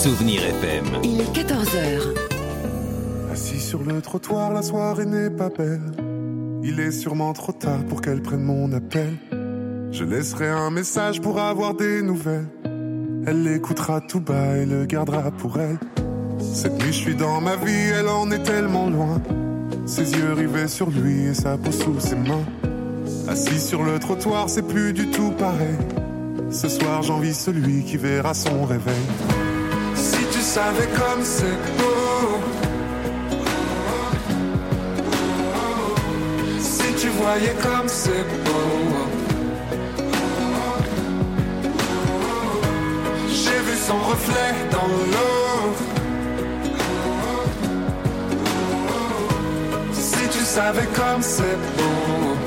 Souvenir FM. Il est 14h. Assis sur le trottoir, la soirée n'est pas belle. Il est sûrement trop tard pour qu'elle prenne mon appel. Je laisserai un message pour avoir des nouvelles. Elle l'écoutera tout bas et le gardera pour elle. Cette nuit je suis dans ma vie, elle en est tellement loin. Ses yeux rivés sur lui et sa peau sous ses mains. Assis sur le trottoir, c'est plus du tout pareil. Ce soir j'envie celui qui verra son réveil. Si tu savais comme c'est beau, si tu voyais comme c'est beau. J'ai vu son reflet dans l'eau. Si tu savais comme c'est beau.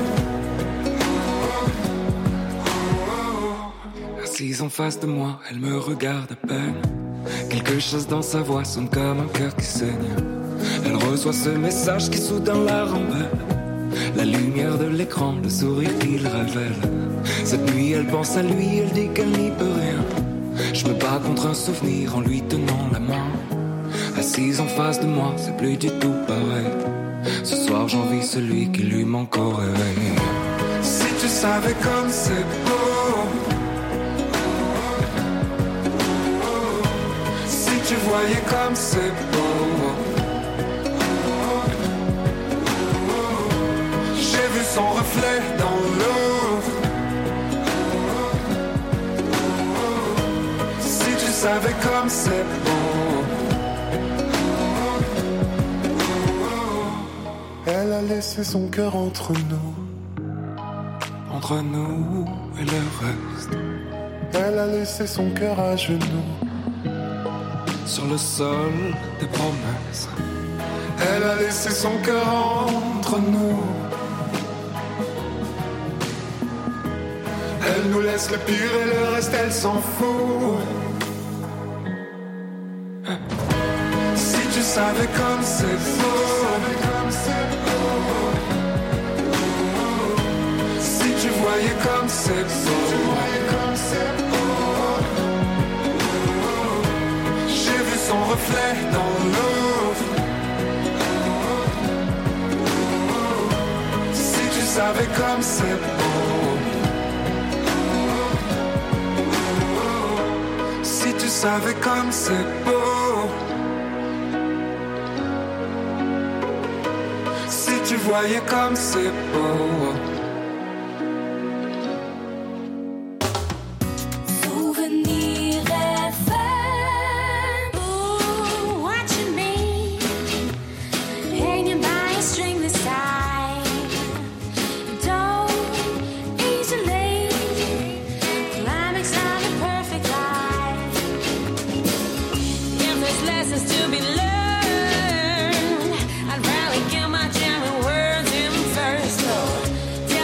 Assise en face de moi, elle me regarde à peine. Quelque chose dans sa voix sonne comme un cœur qui saigne. Elle reçoit ce message qui soudain la rembelle. La lumière de l'écran, le sourire qu'il révèle. Cette nuit elle pense à lui, elle dit qu'elle n'y peut rien. Je me bats contre un souvenir en lui tenant la main. Assise en face de moi, c'est plus du tout pareil. Ce soir j'envie celui qui lui manque au réveil. Si tu savais comme c'est beau, si tu voyais comme c'est beau. J'ai vu son reflet dans l'eau. Si tu savais comme c'est beau. Elle a laissé son cœur entre nous et le reste. Elle a laissé son cœur à genoux sur le sol des promesses. Elle a laissé son cœur entre nous. Elle nous laisse le pire et le reste elle s'en fout. Si tu savais comme c'est beau. Si tu voyais comme c'est beau. J'ai vu son reflet dans l'eau. Si tu savais comme c'est beau. Si tu savais comme c'est beau. Si tu voyais comme c'est beau. I'd rather give my jamming words in first.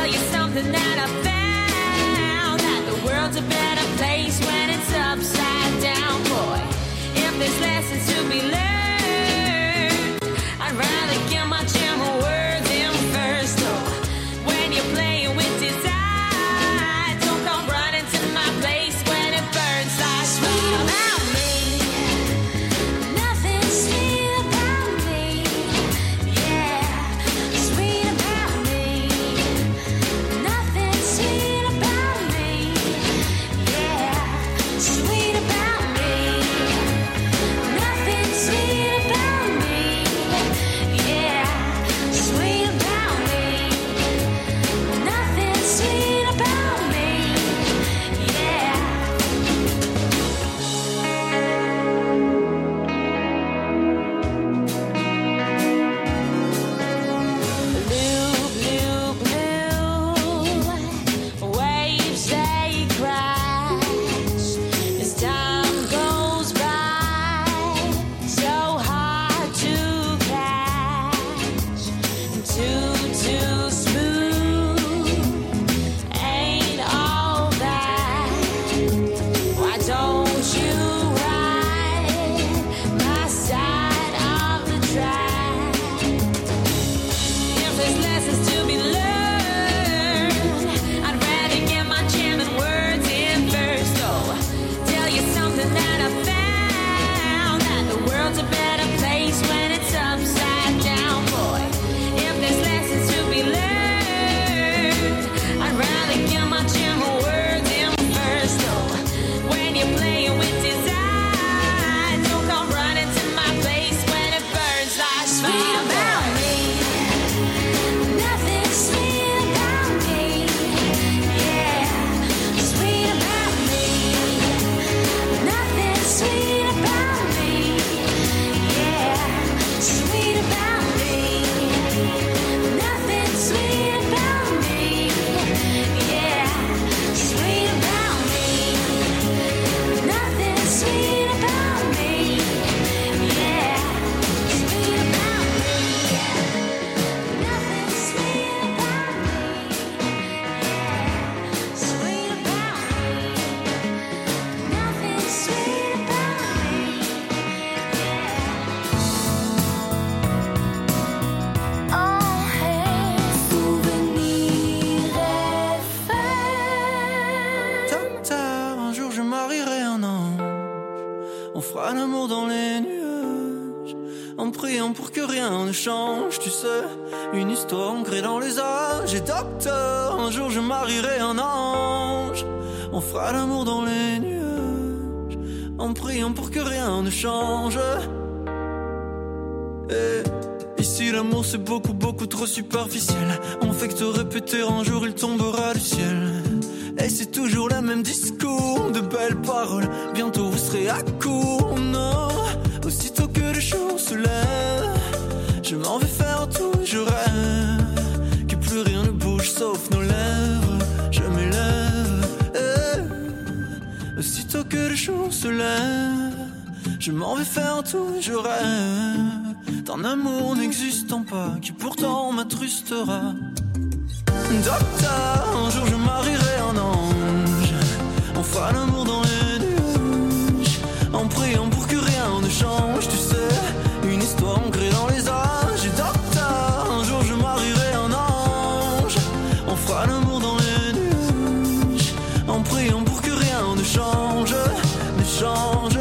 marierai un ange. On fera l'amour dans les nuages, en priant pour que rien ne change. Tu sais, une histoire ancrée dans les âges. Et docteur, un jour je marierai un ange. On fera l'amour dans les nuages, en priant pour que rien ne change. Et ici l'amour c'est beaucoup beaucoup trop superficiel. On fait que te répéter un jour il tombera du ciel. Et c'est toujours le même discours, de belles paroles. Bientôt vous serez à court, non. Aussitôt que le jour se lève, je m'en vais faire tout et je rêve que plus rien ne bouge sauf nos lèvres. Je m'élève, aussitôt que le jour se lève, je m'en vais faire tout et je rêve d'un amour n'existant pas qui pourtant m'attrustera. Docteur, un jour je marierai un ange. On fera l'amour dans les nuages, en priant pour que rien ne change. Tu sais, une histoire ancrée dans les âges. Et docteur, un jour je marierai un ange. On fera l'amour dans les nuages, en priant pour que rien ne change, ne change.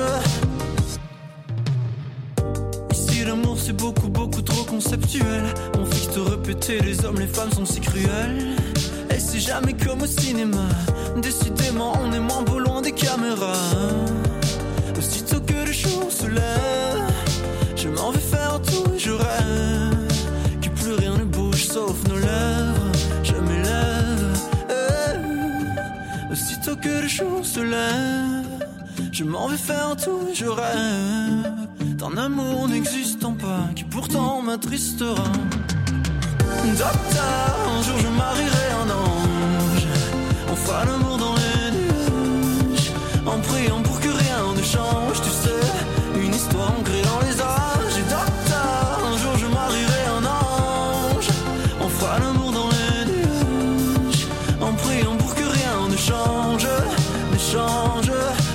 Ici l'amour c'est beaucoup beaucoup trop conceptuel. On fait que te répéter, les hommes, les femmes sont si cruels. Et c'est jamais comme au cinéma. Décidément on est moins beau loin des caméras. Aussitôt que le jour se lève, je m'en vais faire tout et je rêve que plus rien ne bouge sauf nos lèvres. Je m'élève, aussitôt que le jour se lève, je m'en vais faire tout et je rêve d'un amour n'existant pas qui pourtant m'attristera. Docteur, un jour je marierai un ange. On fera l'amour dans les nuages, en priant pour que rien ne change. Tu sais, une histoire ancrée dans les âges. Et docteur, un jour je marierai un ange. On fera l'amour dans les nuages, en priant pour que rien ne change, ne change.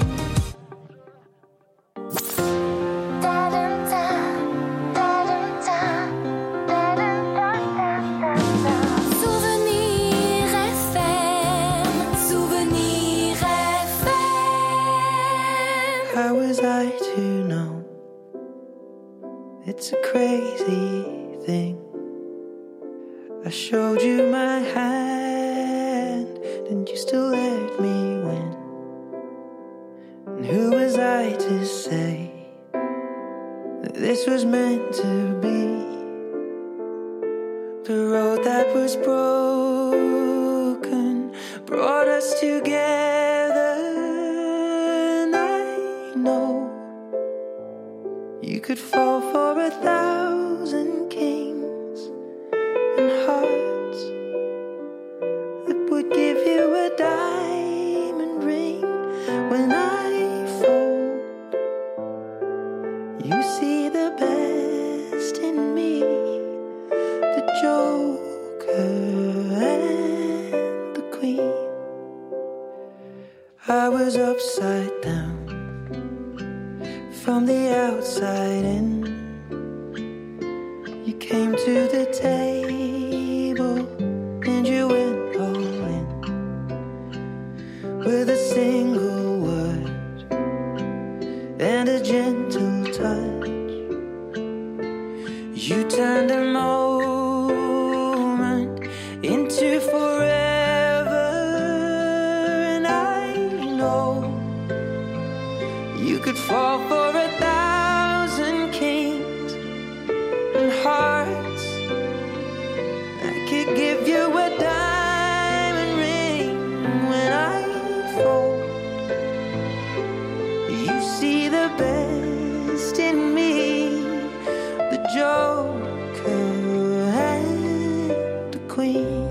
It's a crazy thing. I showed you my hand, and you still let me win. And who was I to say that this was meant to be? The road that was broken brought us together, and I know you could fall for 1,000 kings and hearts that would give you a diamond ring. When I fold, you see the best in me, the Joker and the Queen. I was upside down from the outside in. You came to the table and you went all in with a single word and a gentle touch. You turned a moment into forever, and I know you could fall for 1,000 kings and hearts. I could give you a diamond ring. When I fall, you see the best in me, the Joker and the Queen.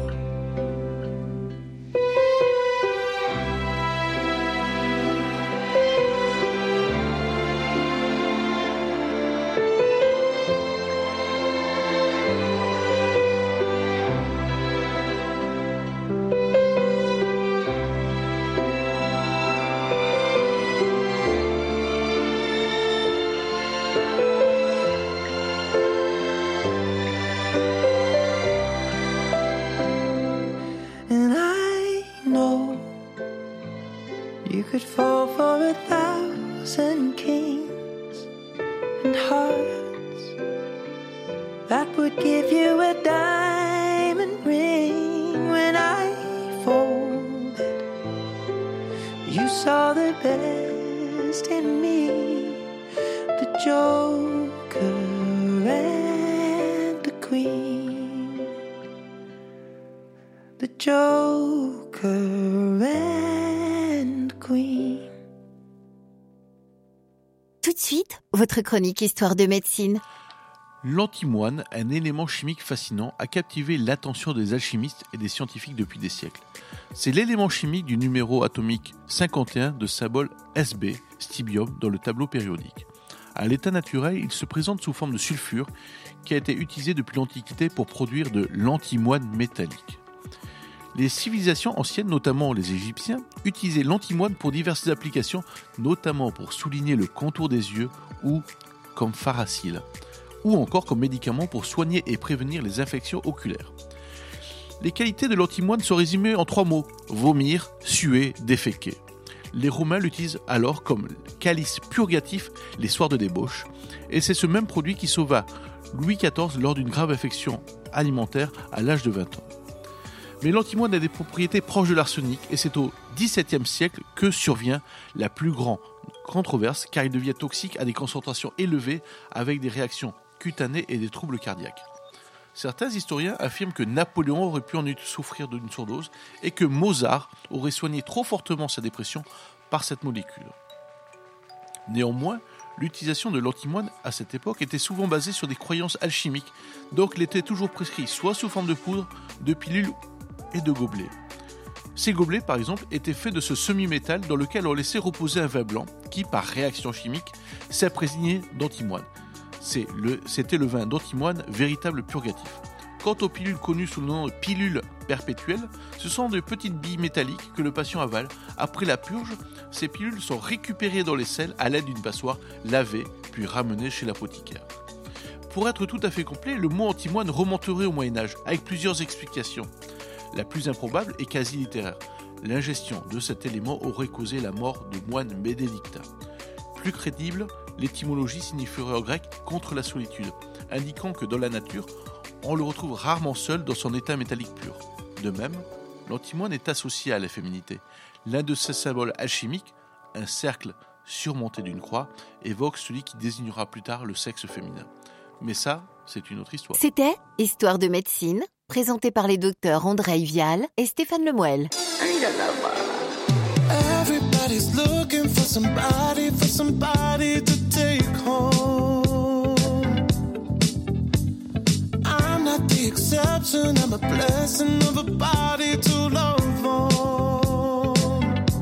for 1,000 kings and hearts that would give you a diamond ring when I folded. You saw the best in me, the Joker and the Queen, the Joker and Queen. Tout de suite, votre chronique Histoire de médecine. L'antimoine, un élément chimique fascinant, a captivé l'attention des alchimistes et des scientifiques depuis des siècles. C'est l'élément chimique du numéro atomique 51 de symbole Sb, stibium, dans le tableau périodique. À l'état naturel, il se présente sous forme de sulfure qui a été utilisé depuis l'Antiquité pour produire de l'antimoine métallique. Les civilisations anciennes, notamment les Égyptiens, utilisaient l'antimoine pour diverses applications, notamment pour souligner le contour des yeux ou comme pharacile, ou encore comme médicament pour soigner et prévenir les infections oculaires. Les qualités de l'antimoine sont résumées en 3 mots: vomir, suer, déféquer. Les Romains l'utilisent alors comme calice purgatif les soirs de débauche, et c'est ce même produit qui sauva Louis XIV lors d'une grave infection alimentaire à l'âge de 20 ans. Mais l'antimoine a des propriétés proches de l'arsenic, et c'est au XVIIe siècle que survient la plus grande controverse, car il devient toxique à des concentrations élevées avec des réactions cutanées et des troubles cardiaques. Certains historiens affirment que Napoléon aurait pu en souffrir d'une surdose et que Mozart aurait soigné trop fortement sa dépression par cette molécule. Néanmoins, l'utilisation de l'antimoine à cette époque était souvent basée sur des croyances alchimiques, donc il était toujours prescrit soit sous forme de poudre, de pilules et de gobelets. Ces gobelets, par exemple, étaient faits de ce semi-métal dans lequel on laissait reposer un vin blanc qui, par réaction chimique, s'imprégnait d'antimoine. C'était le vin d'antimoine, véritable purgatif. Quant aux pilules connues sous le nom de pilules perpétuelles, ce sont de petites billes métalliques que le patient avale. Après la purge, ces pilules sont récupérées dans les selles à l'aide d'une passoire, lavées, puis ramenées chez l'apothicaire. Pour être tout à fait complet, le mot antimoine remonterait au Moyen-Âge, avec plusieurs explications. La plus improbable est quasi littéraire. L'ingestion de cet élément aurait causé la mort de moine bénédictin. Plus crédible, l'étymologie signifierait en grec « contre la solitude », indiquant que dans la nature, on le retrouve rarement seul dans son état métallique pur. De même, l'antimoine est associé à la féminité. L'un de ses symboles alchimiques, un cercle surmonté d'une croix, évoque celui qui désignera plus tard le sexe féminin. Mais ça, c'est une autre histoire. C'était Histoire de médecine, présenté par les docteurs André Vial et Stéphane Lemoel. Everybody's looking for somebody to take home. I'm not the exception, I'm a blessing of a body to love on.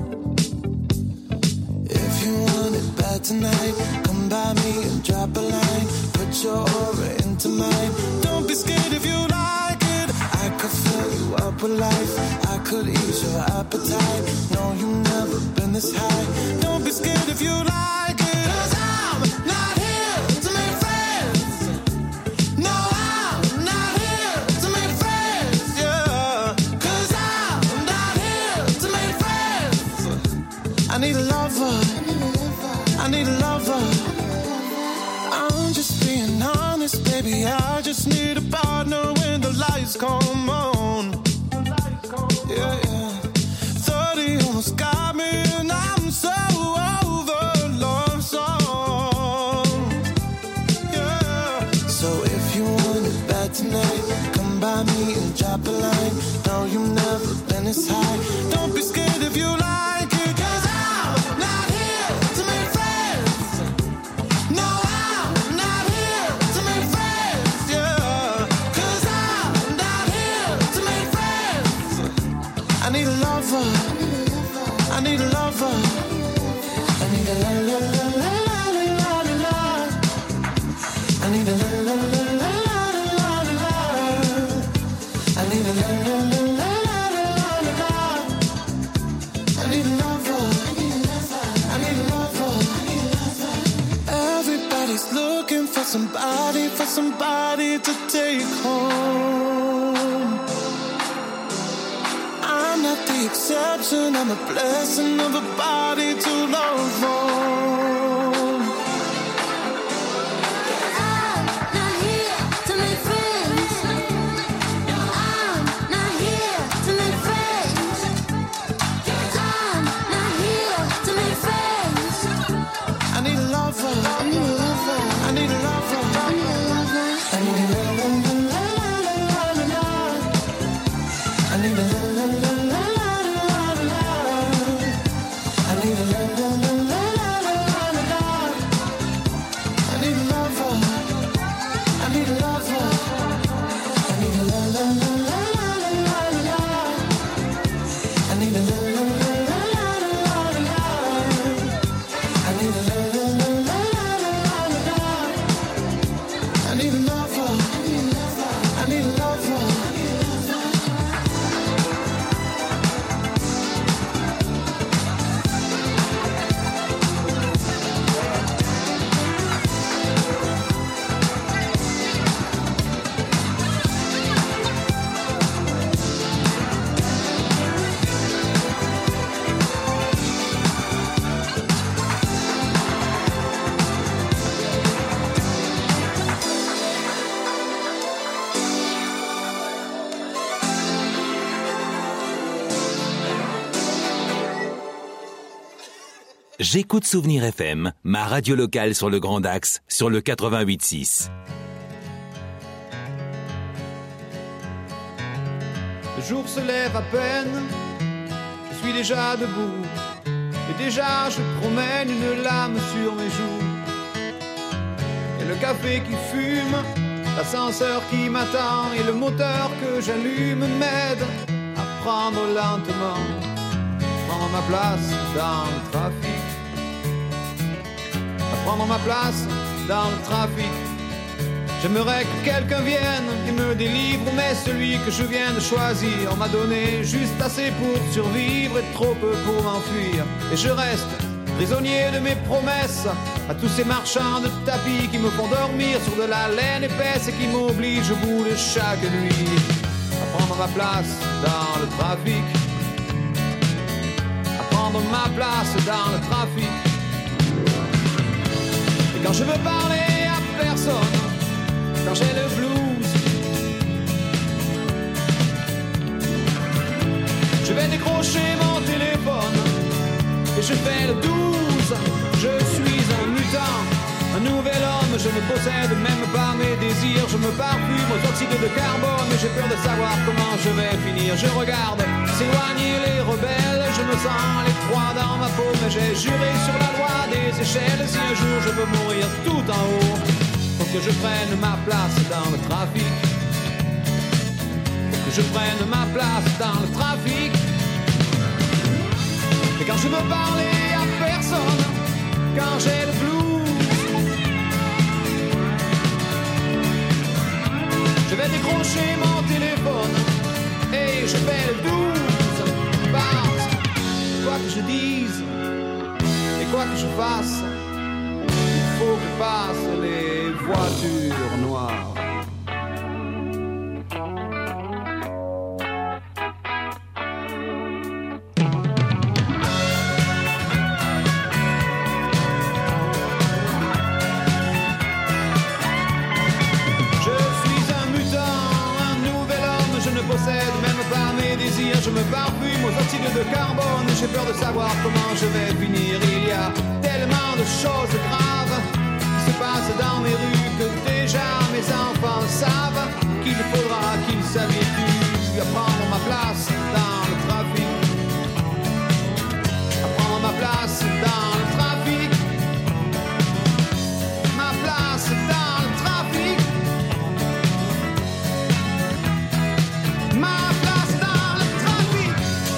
If you want it bad tonight, come by me and drop a line. Put your aura into mine. Don't be scared if you like it. I could fill you up with life. I could ease your appetite. No, you've never been this high. Don't be scared if you like it. 'Cause I'm not here to make friends. No, I'm not here to make friends. Yeah. 'Cause I'm not here to make friends. I need a lover. I need a lover. I'm just being honest, baby. I just need a partner when the lights come on. Yeah, yeah. 30 almost got me, and I'm so over love song. Yeah. So if you want it bad tonight, come by me and drop a line. No, you've never been this high. Don't be scared if you like it. 'Cause I'm not here to make friends. No, I'm not here to make friends. Yeah. 'Cause I'm not here to make friends. I need a lover. I need a lover. I need a la la la la la la la. I need a la la la la la la la. I need a la la la la la la la. I need a lover. I need a lover. Everybody's looking for somebody to take home. I'm not the exception, I'm a blessing of a body to love for. J'écoute Souvenir FM, ma radio locale sur le Grand Axe, sur le 88.6. Le jour se lève à peine, je suis déjà debout, et déjà je promène une lame sur mes joues. Et le café qui fume, l'ascenseur qui m'attend, et le moteur que j'allume m'aide à prendre lentement, prendre ma place dans le trafic. Prendre ma place dans le trafic. J'aimerais que quelqu'un vienne et me délivre, mais celui que je viens de choisir m'a donné juste assez pour survivre et trop peu pour m'enfuir. Et je reste prisonnier de mes promesses à tous ces marchands de tapis qui me font dormir sur de la laine épaisse et qui m'obligent au bout de chaque nuit à prendre ma place dans le trafic, à prendre ma place dans le trafic. Quand je veux parler à personne, quand j'ai le blues, je vais décrocher mon téléphone et je fais le 12. Je suis un mutant, un nouvel homme, je ne possède même pas mes désirs. Je me parfume aux oxydes de carbone, mais j'ai peur de savoir comment je vais finir. Je regarde s'éloigner les rebelles, je me sens l'étroit dans ma peau, mais j'ai juré sur la loi des échelles. Si un jour je veux mourir tout en haut, faut que je prenne ma place dans le trafic, faut que je prenne ma place dans le trafic. Et quand je veux parler à personne, quand j'ai le blues, je vais décrocher mon téléphone et je fais le 12. Parce que quoi que je dise et quoi que je fasse, il faut que passent les voitures noires. Je me parfume aux oxydes de carbone, j'ai peur de savoir comment je vais finir. Il y a tellement de choses graves qui se passent dans mes rues que déjà mes enfants savent qu'il faudra qu'ils s'habituent à prendre ma place dans le trafic, à prendre ma place dans le trafic, ma place dans le trafic, ma place dans le trafic.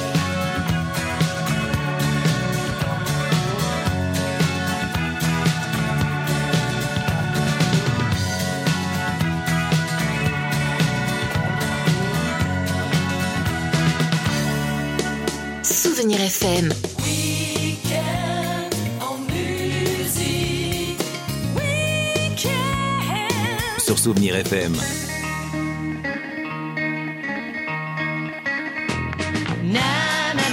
Souvenir FM. Week-end en musique. Week-end. Sur Souvenir FM. Na na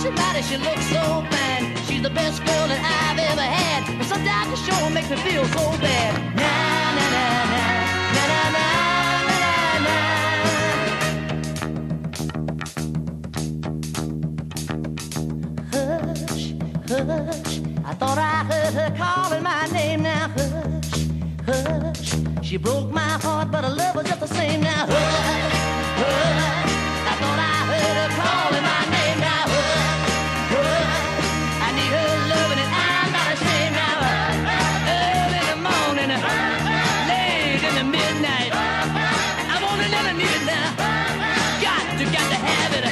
tonight and she looks so fine. She's the best girl that I've ever had. But sometimes the show makes me feel so bad. Na na na na na na na na na. Hush, hush, I thought I heard her calling my name. Now hush, hush, she broke my heart, but her love was just the same. Now hush, hush, I thought I heard her calling my name. Now hush, hush, I need her loving and I'm not ashamed. Now early in the morning, late in the midnight, I want it and I need it now. Got to have it.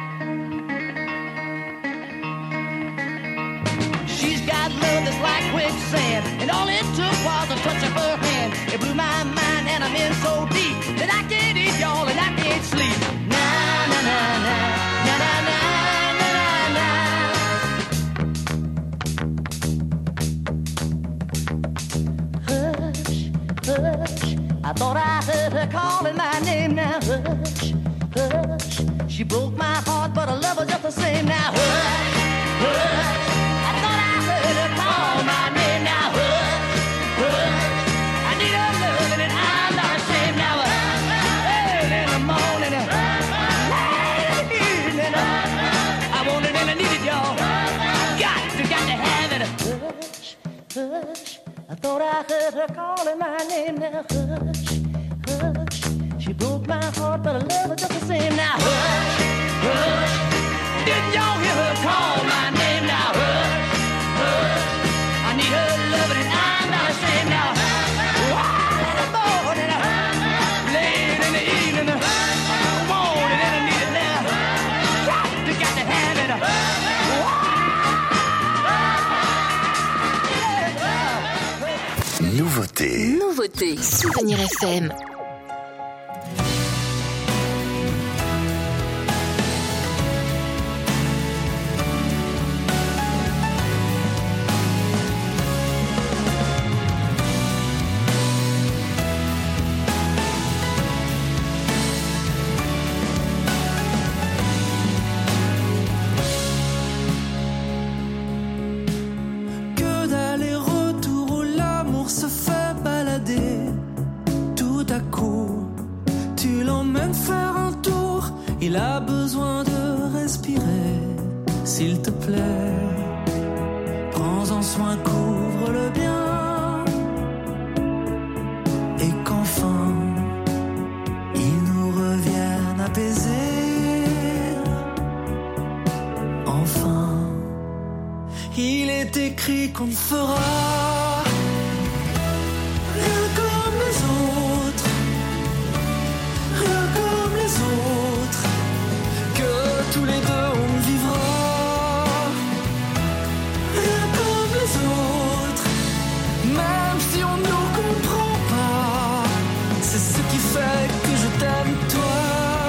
She's got love that's like quicksand, and all it took was a touch of her hand. It blew my mind and I'm in so deep that I can't eat, y'all, and I can't sleep. Na na na na na na na na na. Hush, hush, I thought I heard her calling my name. Now hush, hush, she broke my heart, but her love was just the same. Now hush, hush, I thought I heard her call my name. Now hush, hush, I need her loving and I'm not ashamed. Now early in the morning, late in the evening, I want it and I need it, y'all. Got to have it. Hush, hush, I thought I heard her calling my name. Now hush, hush, she broke my heart, but her love was just the same. Now hush, hush, didn't y'all hear her call my name? Now hush, hush, I need her loving and I'm not ashamed. Now early in the morning, late in the evening, I want it and I need it now. Got to have it. Nouveauté. Nouveauté. Souvenir FM. Que d'aller-retour où l'amour se fait balader. Tout à coup, tu l'emmènes faire un tour. Il a besoin de respirer. S'il te plaît, prends-en soin, couvre-le bien. Et qu'enfin, il nous revienne apaisé. Enfin, il est écrit qu'on ne fera rien comme les autres, rien comme les autres, que tous les deux on ne vivra rien comme les autres, même si on ne nous comprend pas. C'est ce qui fait que je t'aime toi,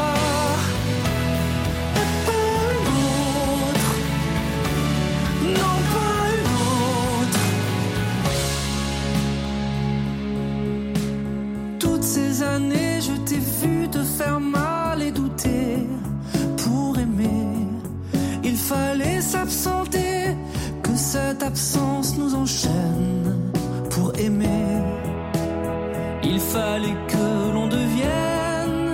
et pas une autre, non pas une autre. Toutes ces années je t'ai vu te faire mal et douter. Pour aimer, il fallait s'absenter, que cette absence nous enchaîne. Pour aimer, il fallait que l'on devienne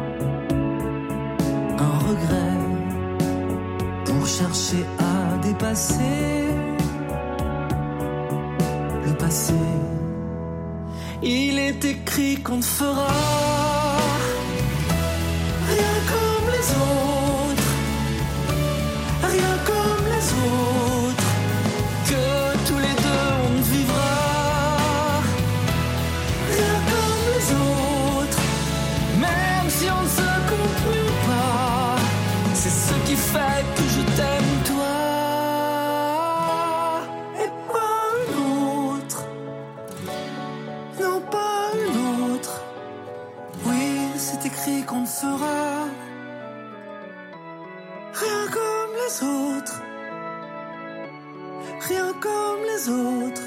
un regret pour chercher à dépasser le passé. Il est écrit qu'on ne fera rien comme les autres, rien comme les autres, que tous les deux on ne vivra rien comme les autres, même si on ne se comprend pas. C'est ce qui fait que je t'aime toi, et pas une autre, non pas une autre. Oui, c'est écrit qu'on ne fera rien comme les autres, rien comme les autres.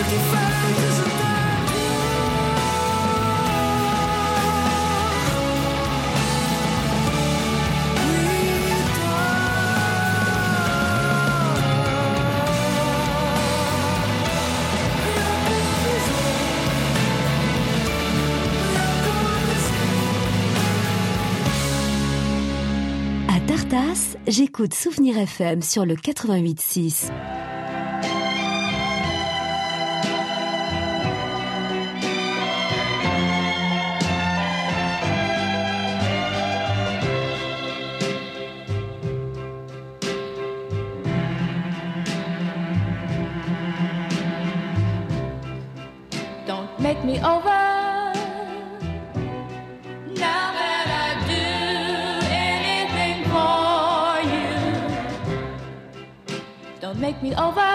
t'ai fait que je t'aime. À Tartas, j'écoute Souvenir FM sur le 88.6. Don't make me over. Now that I do anything for you, don't make me over.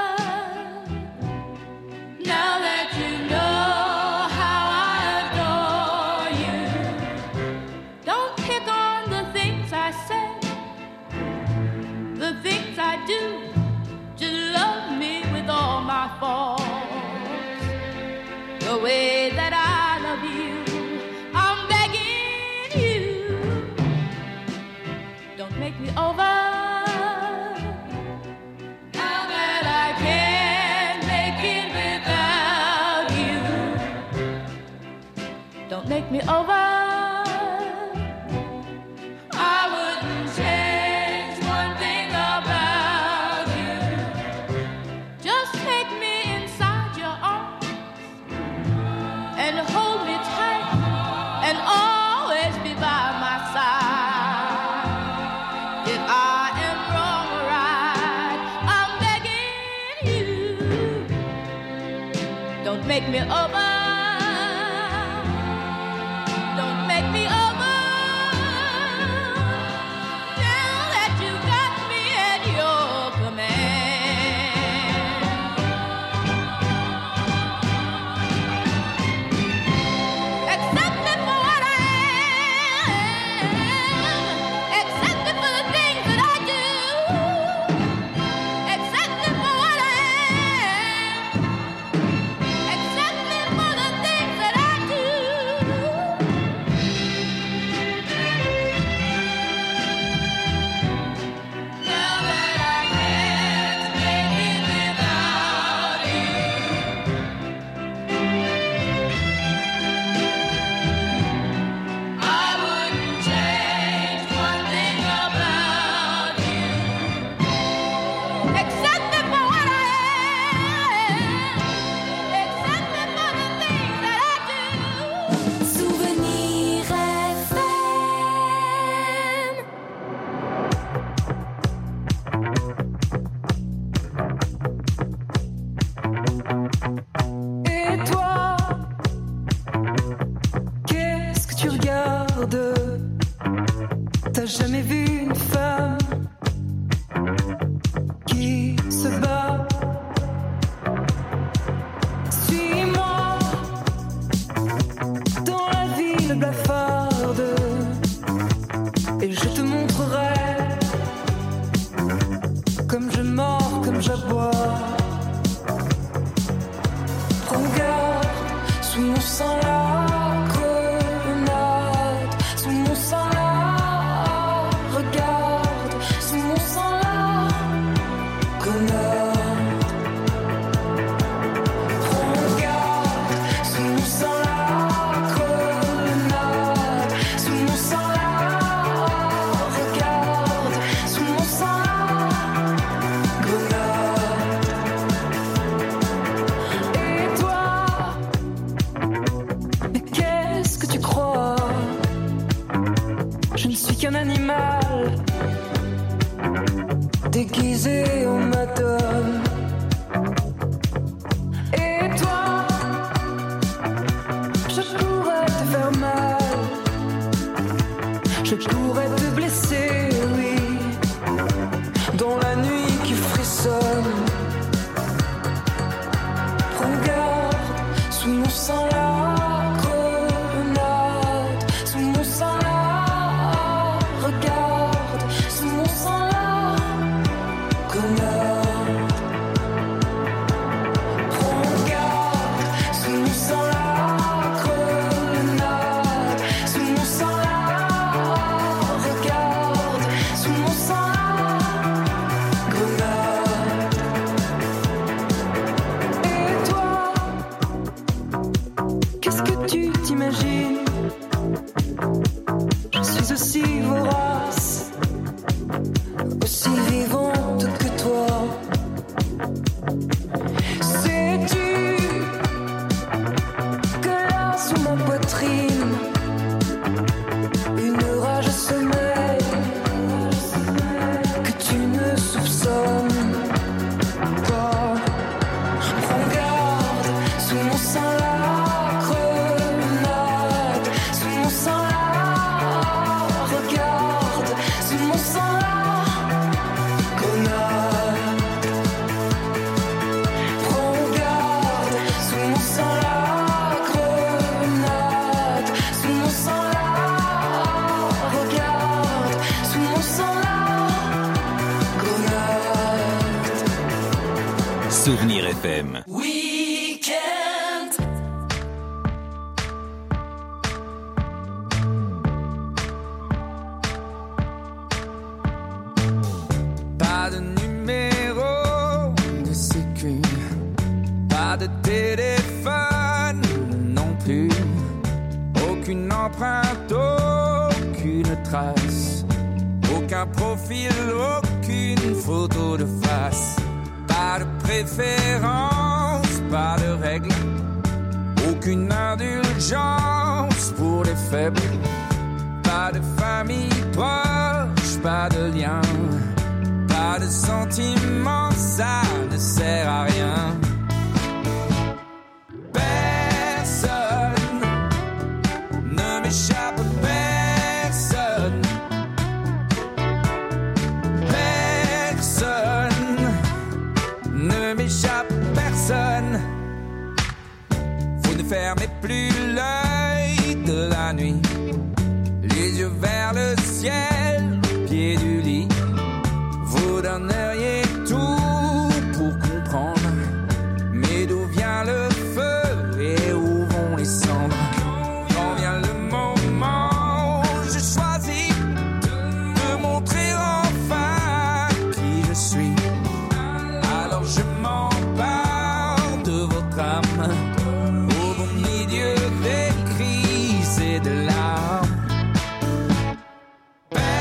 Now that you know how I adore you, don't pick on the things I say, the things I do. Just love me with all my faults. The way that I love you, I'm begging you. Don't make me over. Now that I can't make it without you, don't make me over. I wouldn't change one thing about you. Just take me inside your arms and hold me tight and always be by my side. If I am wrong or right, I'm begging you. Don't make me over. Don't make me over. Now that you got me at your command. Accept me for what I am. Accept me for the things that I do. Accept me for what I am. Accept me for Sais-tu que là sous ma poitrine, une rage sommeille que tu ne soupçonnes pas. Prends garde, sous mon sein la grenade, sous mon sein la regarde, sous mon sein la grenade. Prends garde, sous mon sein la grenade, sous mon sein la regarde, sous mon sein la grenade. Souvenir FM. Weekend. Pas de numéro de sécu, pas de téléphone non plus, aucune empreinte, aucune trace, aucun profil, aucune photo de face, pas de préférence, pas de règles, aucune indulgence pour les faibles, pas de famille proche, pas de lien. Pas de sentiments, ça ne sert à rien. Personne ne m'échappe, personne. Personne ne m'échappe, personne. Vous ne fermez plus l'œil de la nuit, les yeux vers le ciel, au pied du lit. Vous donneriez tout pour comprendre, mais d'où vient le feu et où vont les cendres? Quand vient le moment, je choisis de montrer enfin qui je suis. Alors je m'empare de votre âme, au beau milieu des crises et de larmes.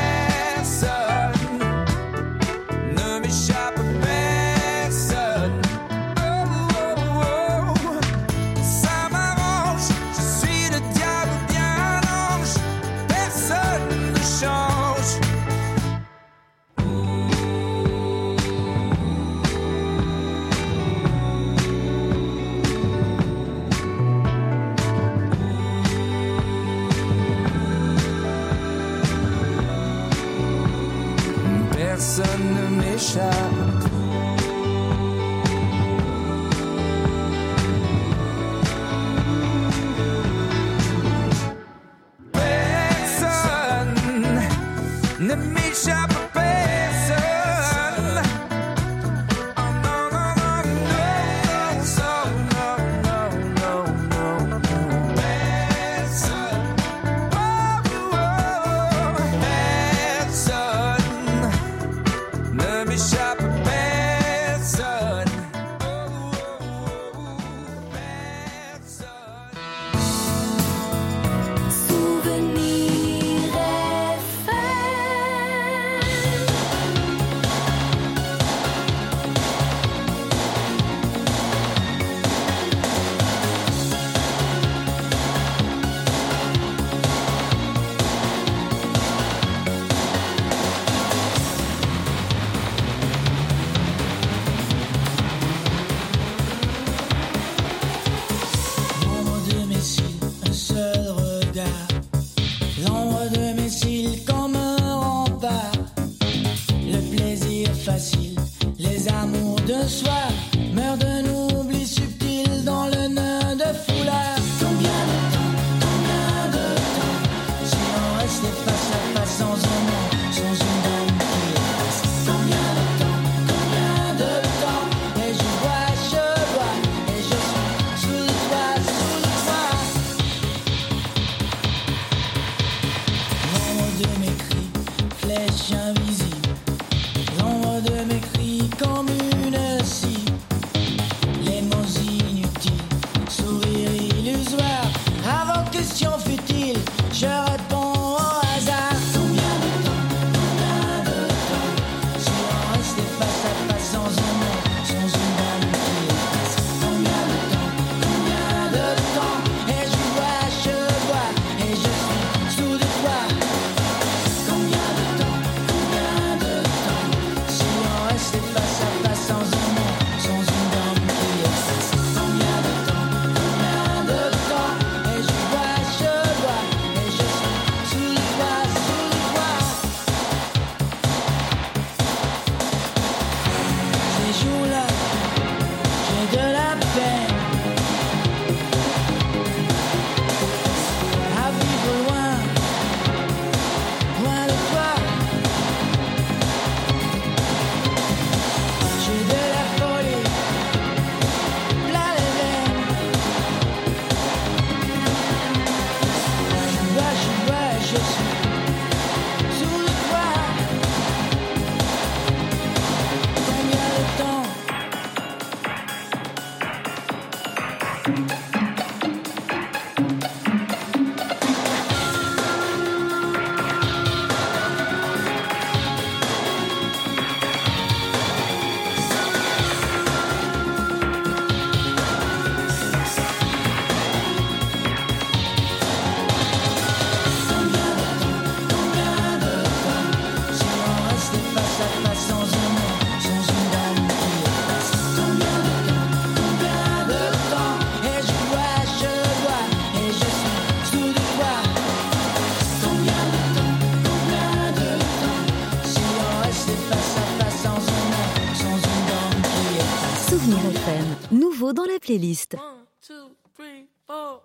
Nouveau dans la playlist. 1, 2, 3, 4.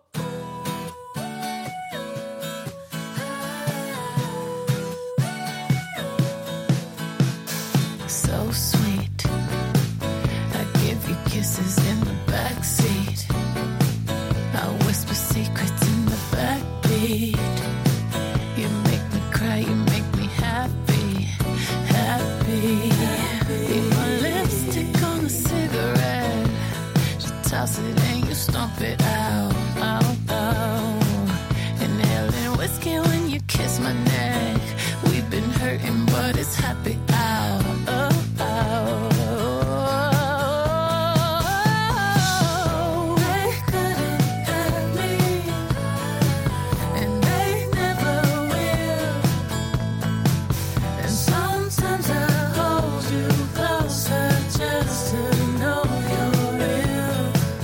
So sweet, I give you kisses in the backseat. I whisper secrets in the backbeat. You make me cry, you make me happy, happy. Leave my lipstick on a cigarette. Toss it and you stomp it out, out, out. Inhaling whiskey when you kiss my neck. We've been hurting, but it's happy out, oh, out. They couldn't have me, and they never will. And sometimes I hold you closer just to know you're real.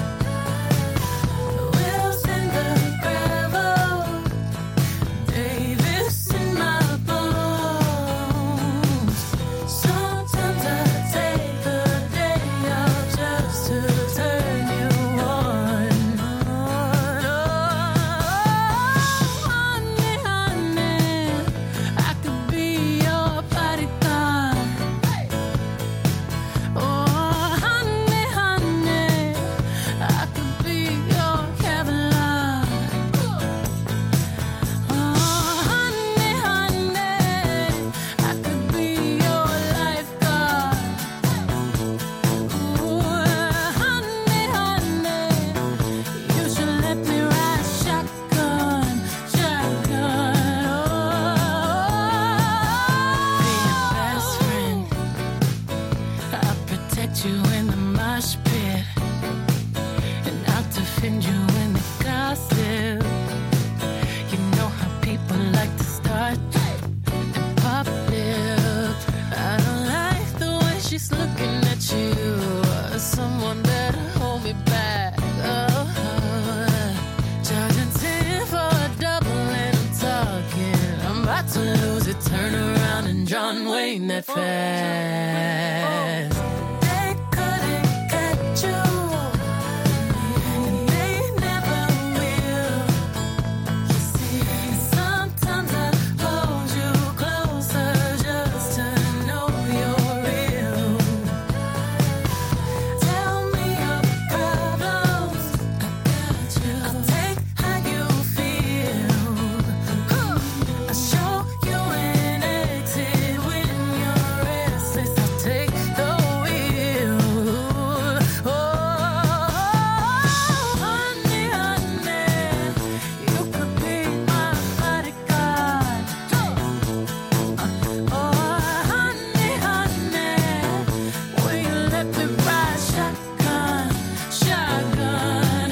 John Wayne that fast. They couldn't catch you, and they never will. You see, sometimes I hold you closer just to know you're real. Tell me your problems, I got you. I'll take how you feel. I'll show you an exit when you're restless. I'll take the wheel. Oh, honey, honey, you could be my bodyguard. Oh, honey, honey, will you let me ride shotgun, shotgun?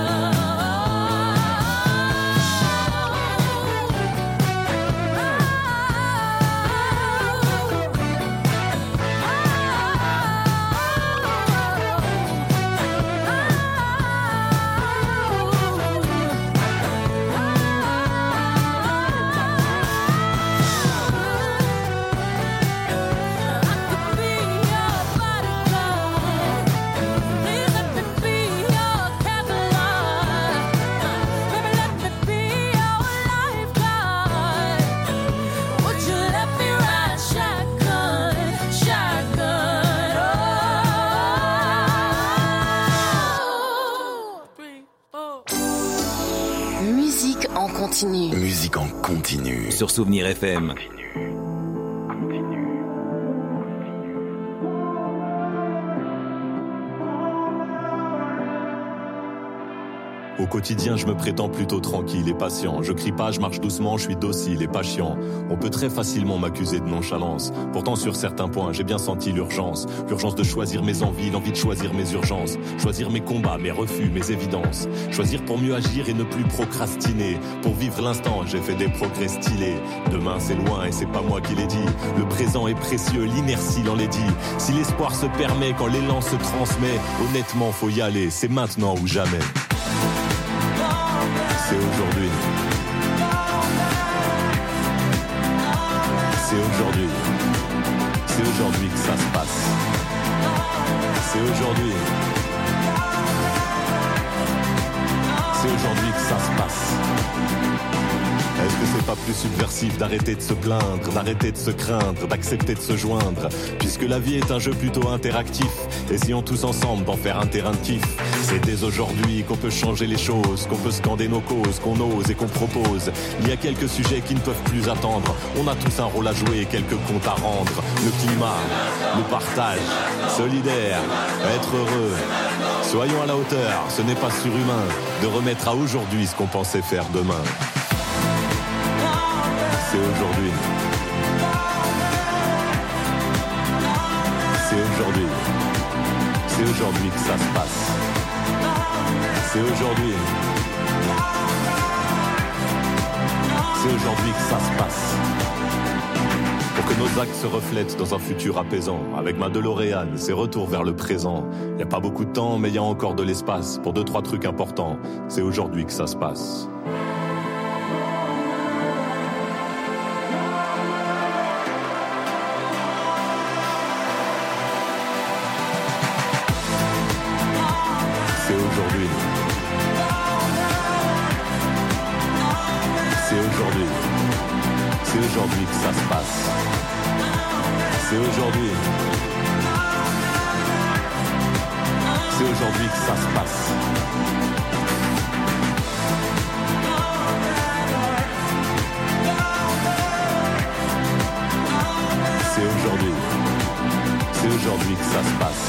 Musique en continu. Musique en continu. Sur Souvenir FM. Au quotidien, je me prétends plutôt tranquille et patient. Je crie pas, je marche doucement, je suis docile et pas chiant. On peut très facilement m'accuser de nonchalance. Pourtant, sur certains points, j'ai bien senti l'urgence. L'urgence de choisir mes envies, l'envie de choisir mes urgences. Choisir mes combats, mes refus, mes évidences. Choisir pour mieux agir et ne plus procrastiner. Pour vivre l'instant, j'ai fait des progrès stylés. Demain, c'est loin et c'est pas moi qui l'ai dit. Le présent est précieux, l'inertie l'enlaidit. Si l'espoir se permet, quand l'élan se transmet, honnêtement, faut y aller. C'est maintenant ou jamais. C'est aujourd'hui. C'est aujourd'hui. C'est aujourd'hui que ça se passe. C'est aujourd'hui. C'est aujourd'hui que ça se passe. Est-ce que c'est pas plus subversif d'arrêter de se plaindre, d'arrêter de se craindre, d'accepter de se joindre, puisque la vie est un jeu plutôt interactif, essayons tous ensemble d'en faire un terrain de kiff. C'est dès aujourd'hui qu'on peut changer les choses, qu'on peut scander nos causes, qu'on ose et qu'on propose. Il y a quelques sujets qui ne peuvent plus attendre, on a tous un rôle à jouer et quelques comptes à rendre. Le climat, le partage, solidaire, être heureux. Soyons à la hauteur, ce n'est pas surhumain de remettre à aujourd'hui ce qu'on pensait faire demain. C'est aujourd'hui. C'est aujourd'hui. C'est aujourd'hui que ça se passe. C'est aujourd'hui. C'est aujourd'hui que ça se passe. Pour que nos actes se reflètent dans un futur apaisant. Avec ma DeLorean, c'est retour vers le présent. Y a pas beaucoup de temps, mais y a encore de l'espace pour 2-3 trucs importants. C'est aujourd'hui que ça se passe. C'est aujourd'hui que ça se passe. C'est aujourd'hui. C'est aujourd'hui que ça se passe. C'est aujourd'hui. C'est aujourd'hui que ça se passe.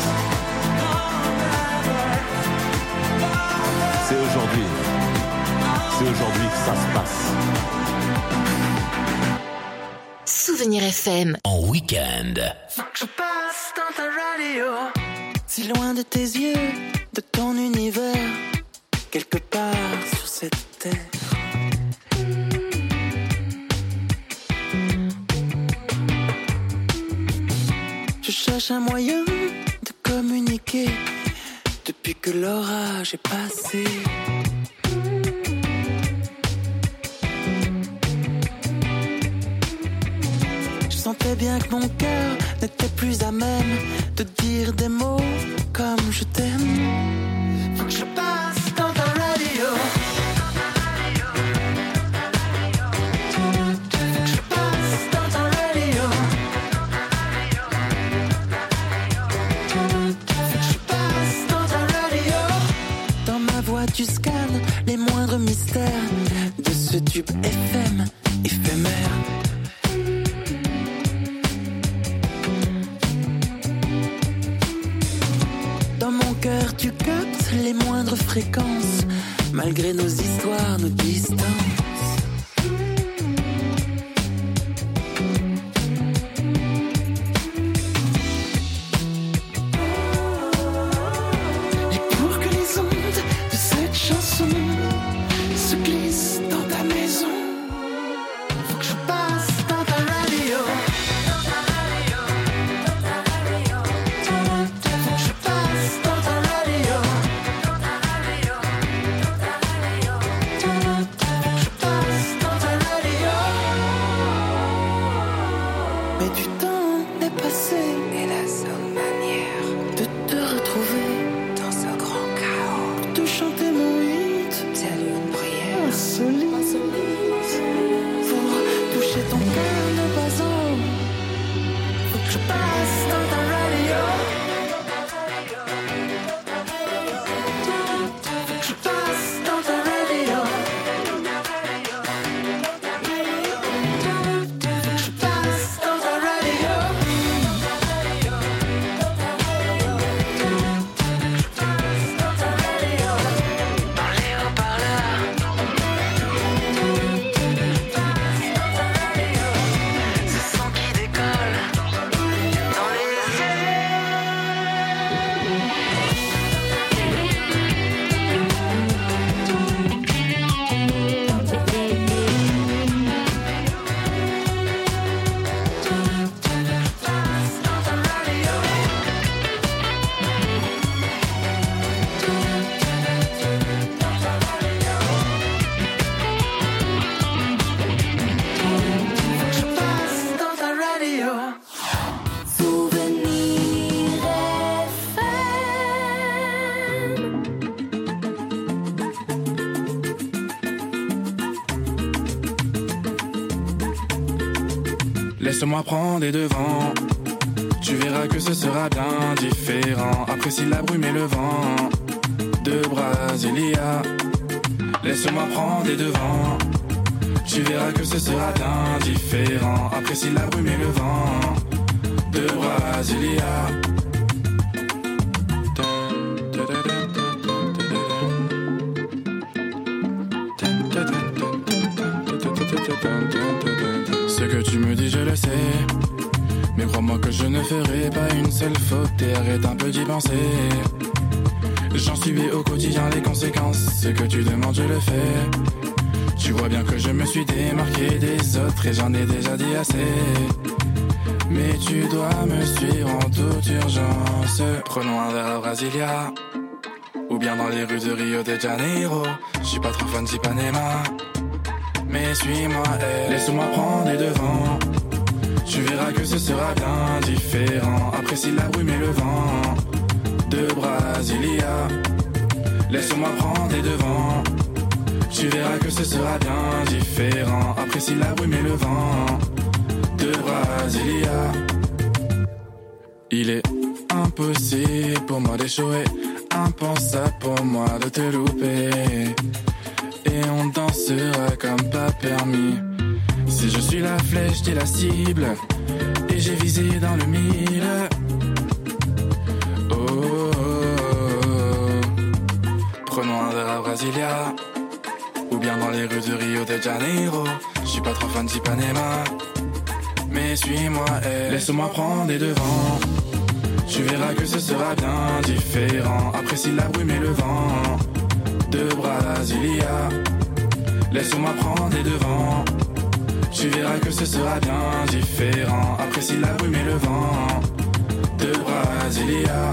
C'est aujourd'hui. C'est aujourd'hui que ça se passe. Souvenir FM. En week-end. Faut que je passe dans ta radio, si loin de tes yeux, de ton univers, quelque part sur cette terre. Je cherche un moyen de communiquer depuis que l'orage est passé. Je sentais bien que mon cœur n'était plus à même de dire des mots comme je t'aime. Faut que je passe dans ta radio. Faut que je passe dans ta radio. Faut que je passe dans ta radio. Dans ma voix tu scannes les moindres mystères de ce tube FM éphémère. Dans mon cœur tu captes les moindres fréquences, malgré nos histoires, nos distances. Et pour que les ondes de cette chanson se glissent dans ta maison, faut que je passe dans ta radio. Faut que je Laisse-moi prendre les devants. Tu verras que ce sera bien différent. Apprécie la brume et le vent de Brasilia. Laisse-moi prendre les devants. Tu verras que ce sera bien différent. Apprécie la brume et le vent de Brasilia. Ce que tu me dis je le sais, mais crois-moi que je ne ferai pas une seule faute. Et arrête un peu d'y penser. J'en subis au quotidien les conséquences. Ce que tu demandes je le fais. Tu vois bien que je me suis démarqué des autres et j'en ai déjà dit assez. Mais tu dois me suivre en toute urgence. Prenons un verre à Brasilia, ou bien dans les rues de Rio de Janeiro. Je suis pas trop fan d'Ipanema, mais suis-moi, laisse-moi prendre les devants. Tu verras que ce sera bien différent. Apprécie la brume et le vent de Brasilia. Laisse-moi prendre les devants. Tu verras que ce sera bien différent. Apprécie la brume et le vent de Brasilia. Il est impossible pour moi d'échouer, impensable pour moi de te louper. Et on dansera comme pas permis. Si je suis la flèche, t'es la cible, et j'ai visé dans le mille. Oh, oh, oh. Prenons un verre à Brasilia, ou bien dans les rues de Rio de Janeiro. Je suis pas trop fan d'Ipanema, mais suis-moi, laisse-moi prendre les devants. Tu verras que ce sera bien différent. Apprécie la brume et le vent de Brasilia. Laisse-moi prendre les devants. Tu verras que ce sera bien différent. Apprécie la brume et le vent de Brasilia.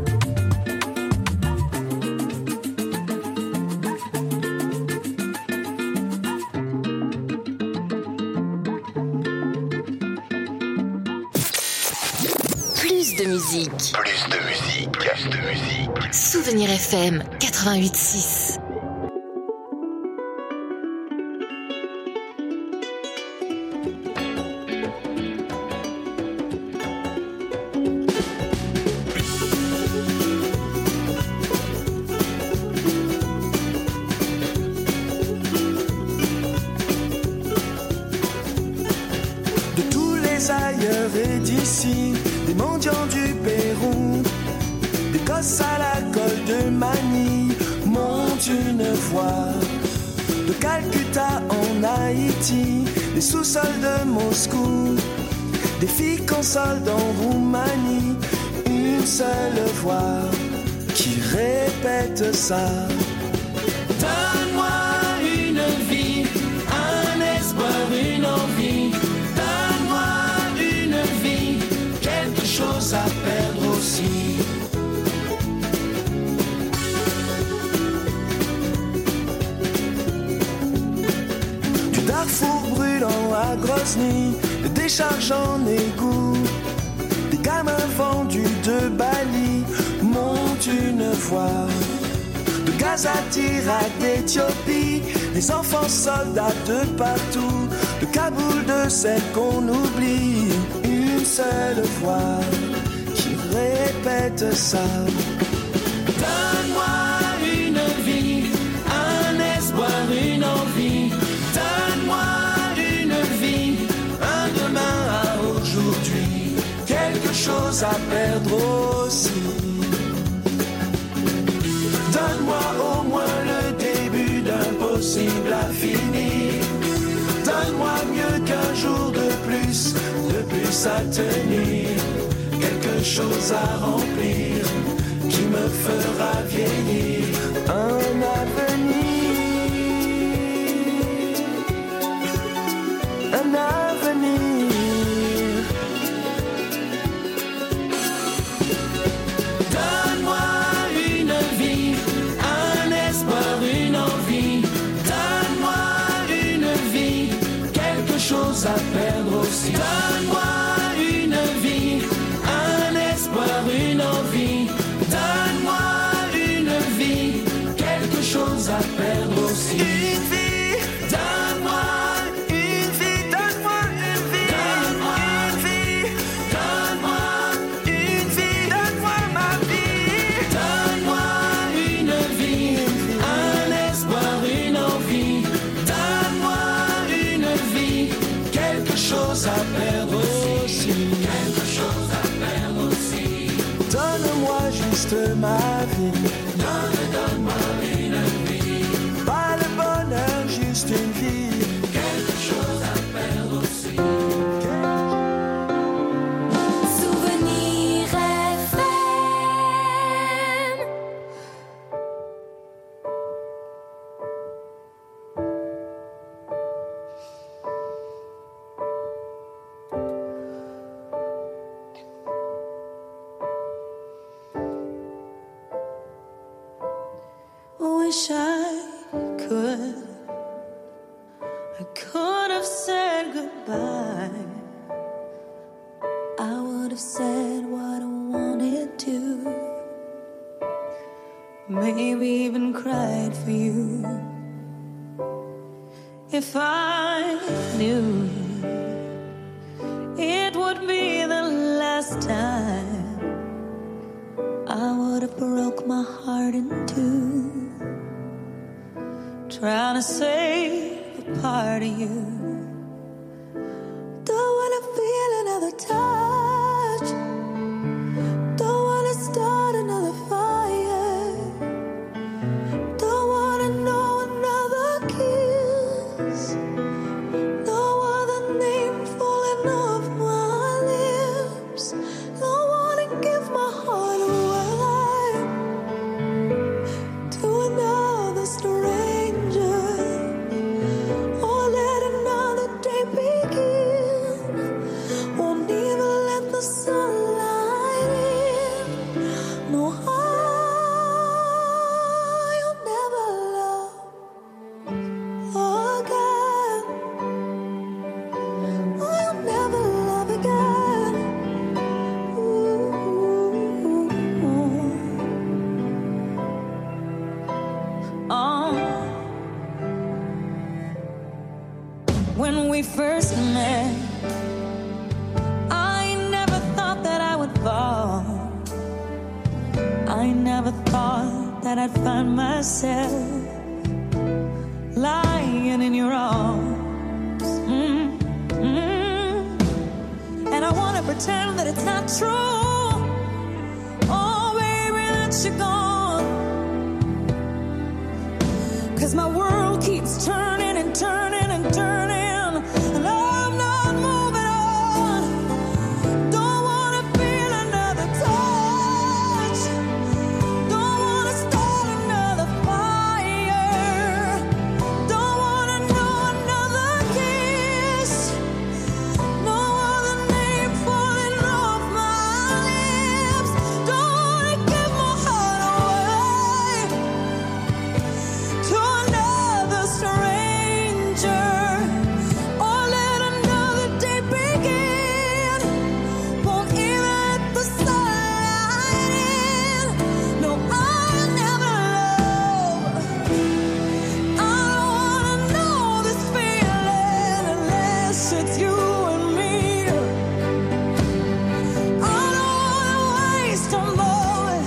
Plus de musique. Plus de musique. Plus de musique. Souvenir FM 88.6. Des mendiants du Pérou, des gosses à la colle de Manille montent une fois. De Calcutta en Haïti, des sous-sols de Moscou, des filles consolent en Roumanie, une seule voix qui répète ça. Donne-moi une vie, un espoir, une envie. Chose à perdre aussi. Du Darfour brûlant à Grozny, des décharges en égout, des gamins vendus de Bali montent une voix. De Gaza, d'Irak, d'Éthiopie, des enfants soldats de partout, de Kaboul, de celles qu'on oublie. Une seule voix qui répète ça. Donne-moi une vie, un espoir, une envie. Donne-moi une vie, un demain à aujourd'hui. Quelque chose à perdre aussi. Donne-moi au moins le début d'un possible à finir. Donne-moi mieux qu'un jour de plus à tenir, quelque chose à remplir qui me fera vieillir. Un avenir. Donne-moi une vie, un espoir, une envie. Donne-moi une vie, quelque chose à perdre aussi. Donne-moi une envie. Donne-moi une wish I could. I could have said goodbye. I would have said what I wanted to. Maybe even cried for you. If I knew it would be the last time, I would have broke my heart in two, trying to save a part of you. Don't wanna feel another touch. Don't wanna start another fire. Don't wanna know another kiss. No other name falling off my lips. Don't wanna give my heart away to another stranger, or let another day begin. Won't even let the sunlight in. No, I'll never love again. I'll never love again. When we first met, I never thought that I would fall. I never thought that I'd find myself lying in your arms. And I wanna pretend that it's not true. Oh, baby, that you're gone. 'Cause my world keeps turning and turning and turning, and I'm not moving on. Don't wanna feel another touch. Don't wanna start another fire. Don't wanna know another kiss. No other name falling off my lips. Don't wanna give my heart away to another stranger, or let another day begin. Won't even let the sunlight in. No, I'll never love. I don't wanna know this feeling unless it's you and me. I don't wanna waste a moment.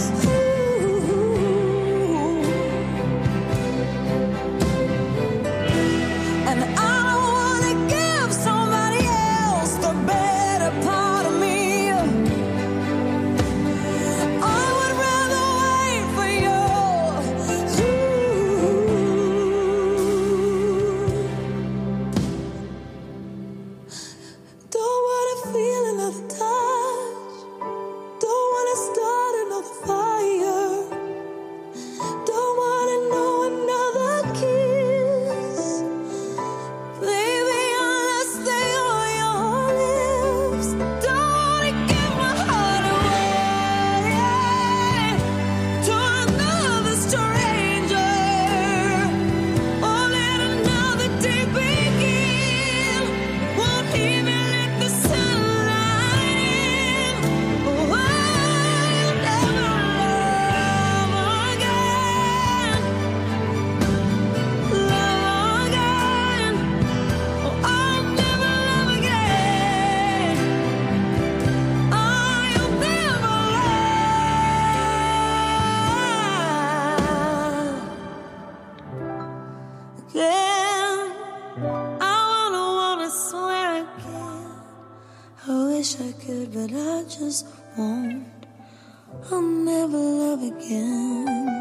And I don't wanna give somebody else the better part of me. I would rather wait for you. Don't wanna feel another touch. Don't wanna start another fire. Don't wanna know another kiss. Baby, unless they are your lips. Don't wanna give my heart away to another stranger, or let another day begin. Won't even let the sunlight in. Oh, I'll never love again. Love again. Oh, I'll never love again. I'll never love again. I wanna swear again. I wish I could, but I just won't. I'll never love again.